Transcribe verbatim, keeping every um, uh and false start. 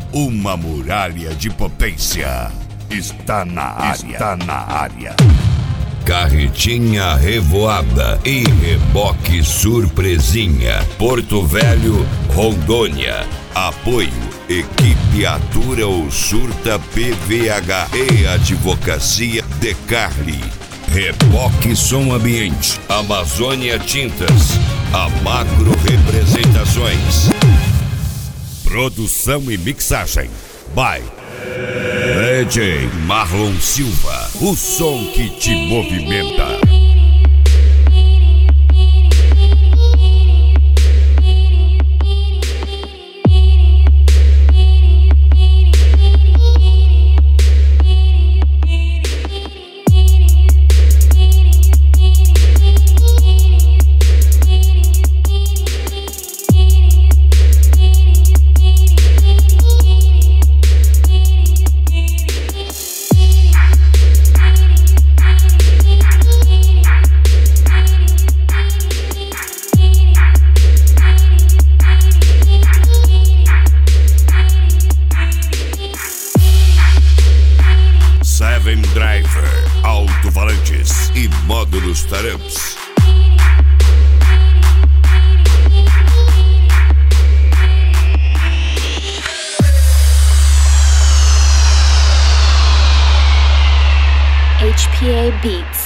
Uma muralha de potência está na área. Está na área. Carretinha Revoada e Reboque Surpresinha. Porto Velho, Rondônia. Apoio Equipe Atura ou Surta P V H e Advocacia de Carli. Reboque Som Ambiente. Amazônia Tintas. A Macro Representações. Produção e mixagem by D J Marlon Silva. O som que te movimenta. Seven Driver, alto-falantes e módulos Taramps. H P A Beats.